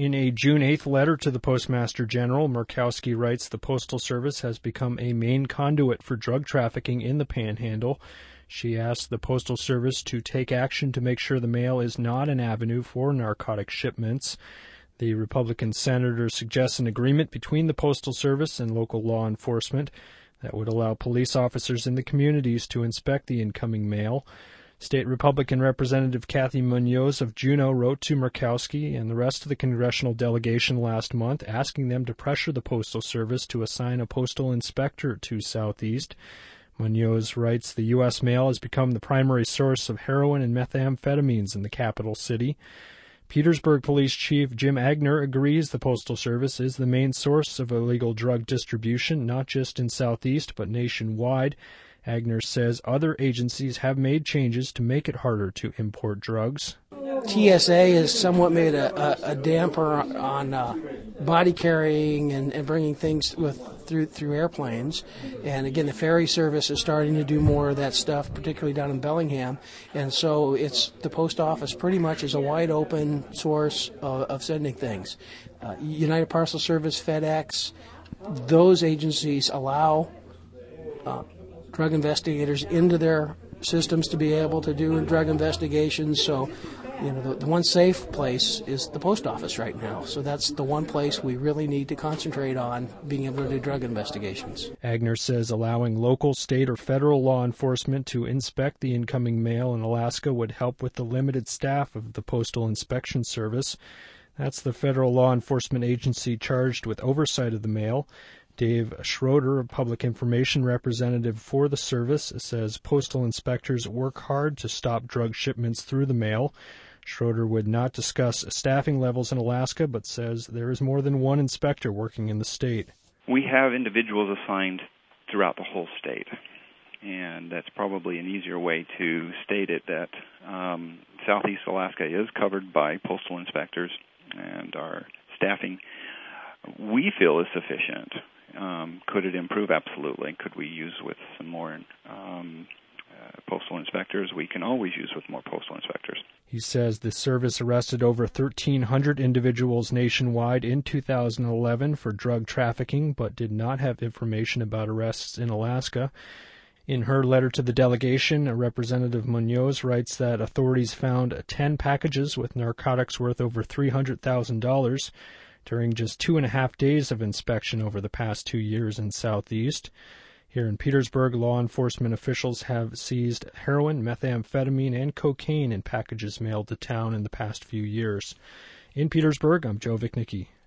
In a June 8th letter to the Postmaster General, Murkowski writes the Postal Service has become a main conduit for drug trafficking in the Panhandle. She asked the Postal Service to take action to make sure the mail is not an avenue for narcotic shipments. The Republican senator suggests an agreement between the Postal Service and local law enforcement that would allow police officers in the communities to inspect the incoming mail. State Republican Representative Kathy Munoz of Juneau wrote to Murkowski and the rest of the congressional delegation last month, asking them to pressure the Postal Service to assign a postal inspector to Southeast. Munoz writes the U.S. mail has become the primary source of heroin and methamphetamines in the capital city. Petersburg Police Chief Jim Agner agrees the Postal Service is the main source of illegal drug distribution, not just in Southeast, but nationwide. Agner says other agencies have made changes to make it harder to import drugs. TSA has somewhat made a damper on body carrying and bringing things through airplanes. And again, the ferry service is starting to do more of that stuff, particularly down in Bellingham. And so the post office pretty much is a wide open source of sending things. United Parcel Service, FedEx, those agencies allow drug investigators into their systems to be able to do drug investigations. So, the one safe place is the post office right now. So that's the one place we really need to concentrate on being able to do drug investigations. Agner says allowing local, state, or federal law enforcement to inspect the incoming mail in Alaska would help with the limited staff of the Postal Inspection Service. That's the federal law enforcement agency charged with oversight of the mail. Dave Schroeder, a public information representative for the service, says postal inspectors work hard to stop drug shipments through the mail. Schroeder would not discuss staffing levels in Alaska, but says there is more than one inspector working in the state. We have individuals assigned throughout the whole state, and that's probably an easier way to state it, that Southeast Alaska is covered by postal inspectors, and our staffing, we feel, is sufficient. Could it improve? Absolutely. Could we use with some more postal inspectors? We can always use with more postal inspectors. He says the service arrested over 1,300 individuals nationwide in 2011 for drug trafficking, but did not have information about arrests in Alaska. In her letter to the delegation, Representative Munoz writes that authorities found 10 packages with narcotics worth over $300,000 during just 2.5 days of inspection over the past 2 years in Southeast. Here in Petersburg, law enforcement officials have seized heroin, methamphetamine, and cocaine in packages mailed to town in the past few years. In Petersburg, I'm Joe Vichnicki.